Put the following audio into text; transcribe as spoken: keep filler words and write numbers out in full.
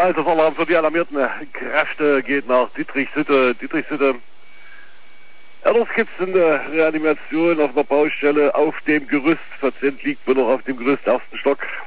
Einsatzorlaub für die alarmierten Kräfte geht nach Dietrichshütte. Dietrichshütte. Ernst gibt's in der Reanimation auf einer Baustelle auf dem Gerüst. Patient liegt wohl noch auf dem Gerüst, ersten Stock.